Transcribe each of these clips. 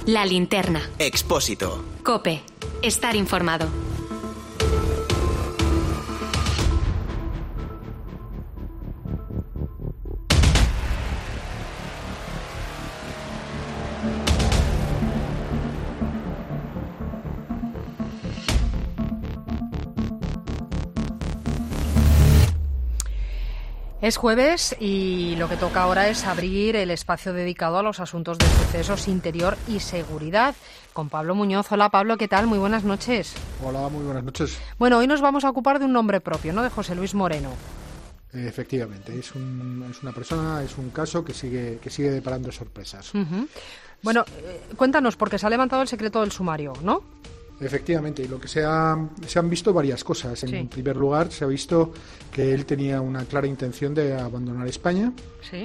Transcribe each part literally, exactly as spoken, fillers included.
La Linterna. Expósito. COPE. Estar informado. Es jueves y lo que toca ahora es abrir el espacio dedicado a los asuntos de sucesos, interior y seguridad. Con Pablo Muñoz. Hola Pablo, ¿qué tal? Muy buenas noches. Hola, muy buenas noches. Bueno, hoy nos vamos a ocupar de un nombre propio, ¿no? De José Luis Moreno. Efectivamente, es, un, es una persona, es un caso que sigue, que sigue deparando sorpresas. Uh-huh. Bueno, eh, cuéntanos, porque se ha levantado el secreto del sumario, ¿no? Efectivamente, lo que se, ha, se han visto varias cosas. En sí. primer lugar, se ha visto que él tenía una clara intención de abandonar España. Sí.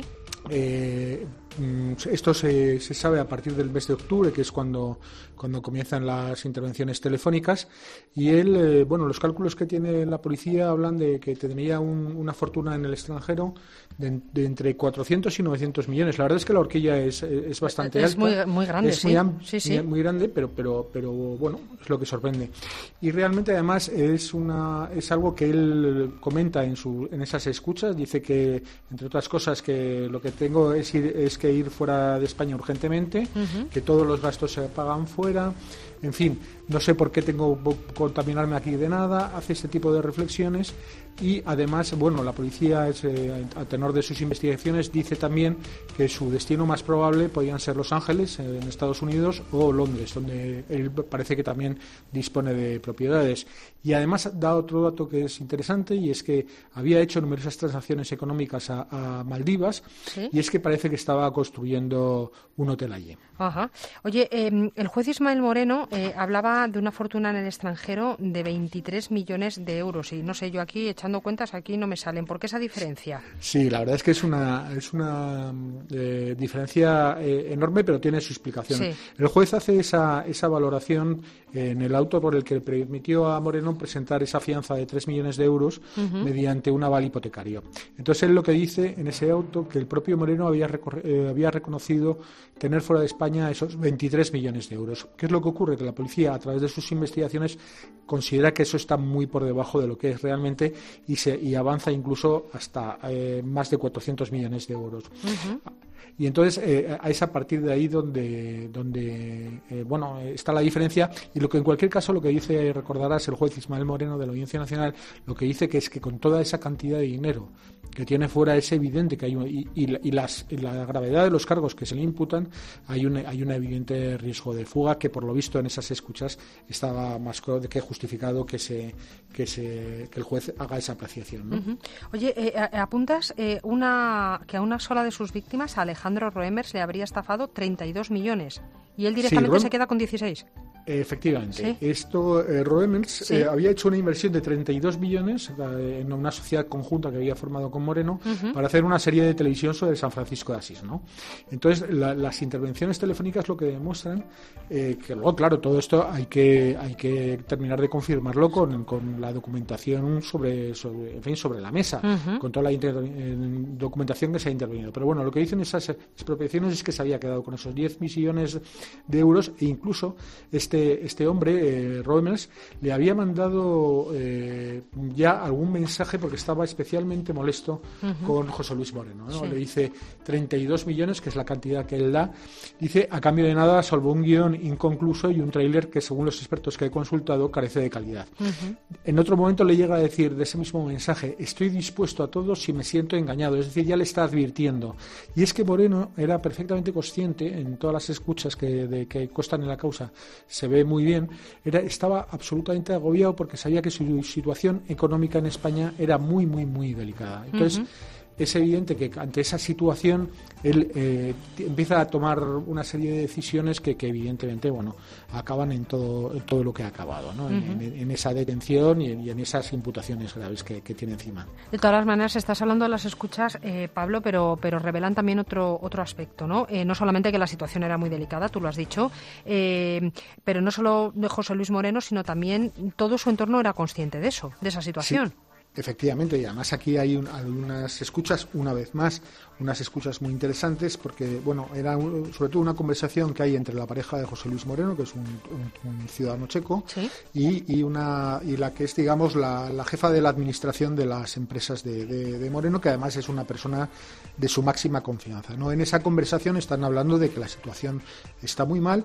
Eh, esto se, se sabe a partir del mes de octubre, que es cuando, cuando comienzan las intervenciones telefónicas, y él, eh, bueno, los cálculos que tiene la policía hablan de que tendría un, una fortuna en el extranjero de, de entre cuatrocientos y novecientos millones. La verdad es que la horquilla es, es bastante es alta. Muy, muy grande, es sí. Muy, am- sí, sí. muy grande, pero, pero, pero bueno, es lo que sorprende. Y realmente, además, es, una, es algo que él comenta en, su, en esas escuchas. Dice que, entre otras cosas, que lo que tengo es, ir, es que ir fuera de España urgentemente, uh-huh. que todos los gastos se pagan fuera, en fin, no sé por qué tengo que contaminarme aquí de nada, hace este tipo de reflexiones y además, bueno, la policía, es, eh, a tenor de sus investigaciones, dice también que su destino más probable podían ser Los Ángeles, eh, en Estados Unidos, o Londres, donde él parece que también dispone de propiedades. Y además da otro dato que es interesante, y es que había hecho numerosas transacciones económicas a, a Maldivas, ¿sí? Y es que parece que estaba construyendo un hotel allí. Ajá. Oye, eh, el juez Ismael Moreno eh, hablaba de una fortuna en el extranjero de veintitrés millones de euros, y no sé, yo aquí echando cuentas aquí no me salen. ¿Por qué esa diferencia? Sí, la verdad es que es una es una eh, diferencia eh, enorme, pero tiene su explicación. Sí. El juez hace esa esa valoración en el auto por el que permitió a Moreno presentar esa fianza de tres millones de euros uh-huh. mediante un aval hipotecario. Entonces él lo que dice en ese auto, que el propio Moreno había, recor- eh, había reconocido tener fuera de España esos veintitrés millones de euros. ¿Qué es lo que ocurre? Que la policía, a través de sus investigaciones, considera que eso está muy por debajo de lo que es realmente y, se, y avanza incluso hasta eh, más de cuatrocientos millones de euros. Uh-huh. Y entonces eh, es a partir de ahí donde, donde eh, bueno, está la diferencia, y lo que en cualquier caso lo que dice, recordarás, el juez Ismael Moreno de la Audiencia Nacional, lo que dice que es que con toda esa cantidad de dinero que tiene fuera es evidente que hay un, y, y, y, las, y la gravedad de los cargos que se le imputan, hay un hay un evidente riesgo de fuga que por lo visto en esas escuchas estaba más que justificado que se que se que el juez haga esa apreciación, ¿no? Uh-huh. Oye, eh, apuntas eh, una que a una sola de sus víctimas, a Alejandro Roemers, le habría estafado treinta y dos millones y él directamente sí, Ro- se queda con dieciséis. Efectivamente. ¿Sí? Esto, eh, Roemers ¿Sí? eh, había hecho una inversión de treinta y dos millones eh, en una sociedad conjunta que había formado con Moreno uh-huh. para hacer una serie de televisión sobre San Francisco de Asís, ¿no? Entonces, la, las intervenciones telefónicas lo que demuestran, eh, que luego, claro, todo esto hay que hay que terminar de confirmarlo con, con la documentación sobre, sobre, en fin, sobre la mesa, uh-huh. con toda la inter- documentación que se ha intervenido. Pero bueno, lo que dicen esas expropiaciones es que se había quedado con esos diez millones de euros, e incluso este Este hombre, eh, Roemers, le había mandado eh, ya algún mensaje porque estaba especialmente molesto uh-huh. con José Luis Moreno, ¿no? Sí. Le dice treinta y dos millones, que es la cantidad que él da, dice a cambio de nada, salvo un guión inconcluso y un tráiler que, según los expertos que he consultado, carece de calidad. Uh-huh. En otro momento le llega a decir de ese mismo mensaje: estoy dispuesto a todo si me siento engañado. Es decir, ya le está advirtiendo. Y es que Moreno era perfectamente consciente, en todas las escuchas que, de, que constan en la causa, se ve muy bien, era, estaba absolutamente agobiado porque sabía que su situación económica en España era muy, muy, muy delicada. Entonces, uh-huh. es evidente que ante esa situación él eh, empieza a tomar una serie de decisiones que, que evidentemente, bueno, acaban en todo, en todo lo que ha acabado, ¿no? Uh-huh. en, en, en esa detención y en, y en esas imputaciones graves que, que tiene encima. De todas las maneras, estás hablando de las escuchas, eh, Pablo, pero, pero revelan también otro, otro aspecto, ¿no? Eh, no solamente que la situación era muy delicada, tú lo has dicho, eh, pero no solo de José Luis Moreno, sino también todo su entorno era consciente de eso, de esa situación. Sí. efectivamente, y además aquí hay un, algunas escuchas, una vez más, unas escuchas muy interesantes, porque, bueno, era un, sobre todo una conversación que hay entre la pareja de José Luis Moreno, que es un, un, un ciudadano checo, ¿sí? y, y, una, y la que es, digamos, la, la jefa de la administración de las empresas de, de, de Moreno, que además es una persona de su máxima confianza, ¿no? En esa conversación están hablando de que la situación está muy mal,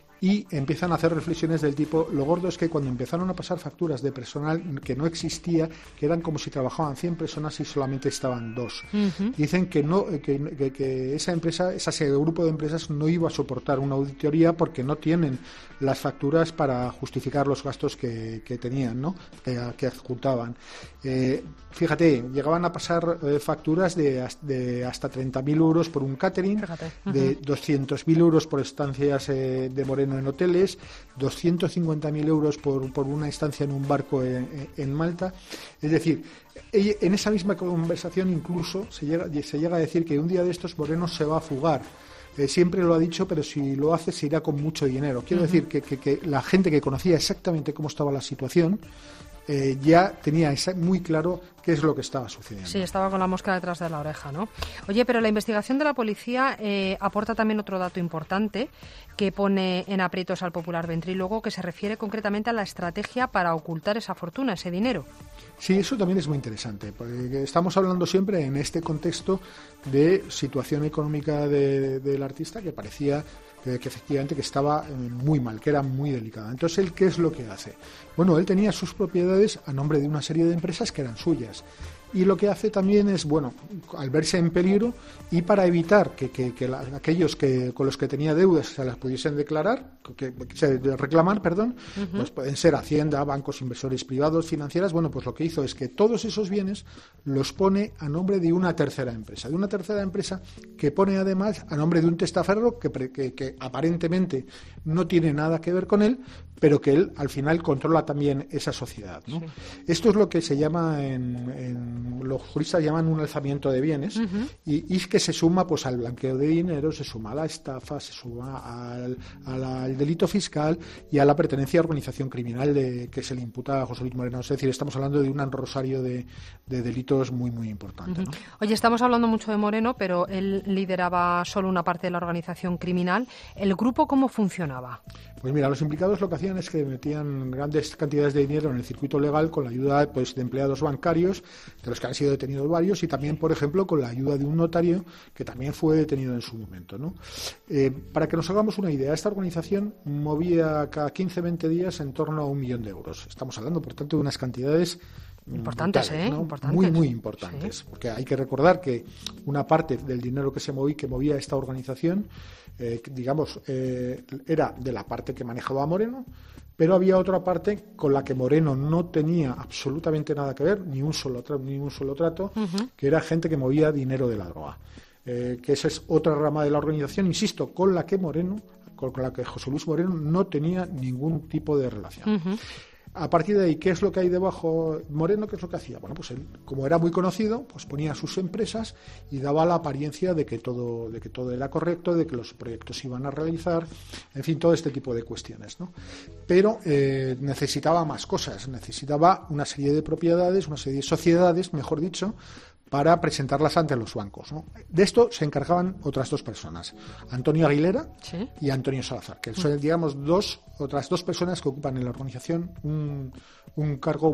y empiezan a hacer reflexiones del tipo, lo gordo es que cuando empezaron a pasar facturas de personal que no existía, que eran como si trabajaban cien personas y solamente estaban dos. Uh-huh. Dicen que no que, que, que esa empresa, ese grupo de empresas no iba a soportar una auditoría porque no tienen las facturas para justificar los gastos que, que tenían, ¿no? que, que adjuntaban. Eh, fíjate, llegaban a pasar eh, facturas de, de hasta treinta mil euros por un catering, uh-huh. de doscientos mil euros por estancias eh, de Moreno en hoteles, doscientos cincuenta mil euros por, por una estancia en un barco en, en Malta. Es decir, en esa misma conversación incluso se llega, se llega a decir que un día de estos Moreno se va a fugar. Eh, siempre lo ha dicho, pero si lo hace se irá con mucho dinero. Quiero uh-huh. decir que, que, que la gente que conocía exactamente cómo estaba la situación eh, ya tenía esa, muy claro qué es lo que estaba sucediendo. Sí, estaba con la mosca detrás de la oreja, ¿no? Oye, pero la investigación de la policía eh, aporta también otro dato importante que pone en aprietos al popular ventrílogo, que se refiere concretamente a la estrategia para ocultar esa fortuna, ese dinero. Sí, eso también es muy interesante, porque estamos hablando siempre en este contexto de situación económica de, de, del artista que parecía que, que efectivamente que estaba muy mal, que era muy delicada. Entonces, ¿él qué es lo que hace? Bueno, él tenía sus propiedades a nombre de una serie de empresas que eran suyas. Y lo que hace también es, bueno, al verse en peligro y para evitar que, que, que la, aquellos que con los que tenía deudas se las pudiesen declarar, que, que se reclamar, perdón, uh-huh. pues pueden ser Hacienda, bancos, inversores privados, financieras. Bueno, pues lo que hizo es que todos esos bienes los pone a nombre de una tercera empresa, de una tercera empresa que pone además a nombre de un testaferro que, que, que aparentemente no tiene nada que ver con él, pero que él al final controla también esa sociedad, ¿no? Sí. Esto es lo que se llama en, en los juristas llaman un alzamiento de bienes, uh-huh. y, y es que se suma pues al blanqueo de dinero, se suma a la estafa, se suma al, al, al delito fiscal y a la pertenencia a organización criminal de, que se le imputa a José Luis Moreno. Es decir, estamos hablando de un rosario de, de delitos muy, muy importante, uh-huh. ¿no? Oye, estamos hablando mucho de Moreno, pero él lideraba solo una parte de la organización criminal. ¿El grupo cómo funcionaba? Pues mira, los implicados lo que hacían es que metían grandes cantidades de dinero en el circuito legal con la ayuda pues, de empleados bancarios, de los que han sido detenidos varios, y también, por ejemplo, con la ayuda de un notario que también fue detenido en su momento, ¿no? Eh, para que nos hagamos una idea, esta organización movía cada quince a veinte días en torno a un millón de euros. Estamos hablando, por tanto, de unas cantidades importantes, brutales, ¿eh? ¿no? Importantes. Muy, muy importantes. Sí. Porque hay que recordar que una parte del dinero que se movía, que movía esta organización, eh, digamos, eh, era de la parte que manejaba Moreno, pero había otra parte con la que Moreno no tenía absolutamente nada que ver, ni un solo, tra- ni un solo trato, uh-huh. que era gente que movía dinero de la droga. Eh, que esa es otra rama de la organización, insisto, con la que Moreno, con la que José Luis Moreno no tenía ningún tipo de relación. Uh-huh. A partir de ahí, ¿qué es lo que hay debajo? Moreno, ¿qué es lo que hacía? Bueno, pues él, como era muy conocido, pues ponía sus empresas y daba la apariencia de que todo, de que todo era correcto, de que los proyectos se iban a realizar, en fin, todo este tipo de cuestiones, ¿no? Pero eh, necesitaba más cosas, necesitaba una serie de propiedades, una serie de sociedades, mejor dicho, para presentarlas ante los bancos, ¿no? De esto se encargaban otras dos personas, Antonio Aguilera, ¿sí?, y Antonio Salazar, que son, digamos, dos otras dos personas que ocupan en la organización un, un cargo,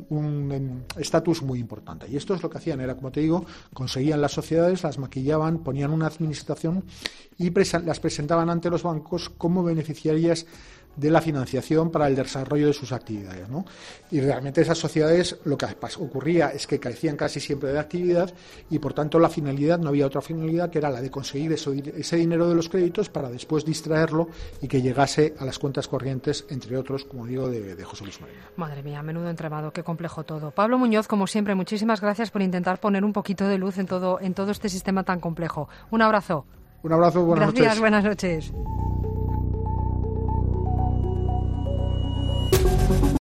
un estatus muy importante. Y esto es lo que hacían, era, como te digo, conseguían las sociedades, las maquillaban, ponían una administración y presa- las presentaban ante los bancos como beneficiarias de la financiación para el desarrollo de sus actividades, ¿no? Y realmente esas sociedades, lo que ocurría es que carecían casi siempre de actividad y, por tanto, la finalidad, no había otra finalidad que era la de conseguir eso, ese dinero de los créditos para después distraerlo y que llegase a las cuentas corrientes, entre otros, como digo, de, de José Luis Moreno. Madre mía, menudo entramado, qué complejo todo. Pablo Muñoz, como siempre, muchísimas gracias por intentar poner un poquito de luz en todo, en todo este sistema tan complejo. Un abrazo. Un abrazo, buenas Gracias, noches. buenas noches.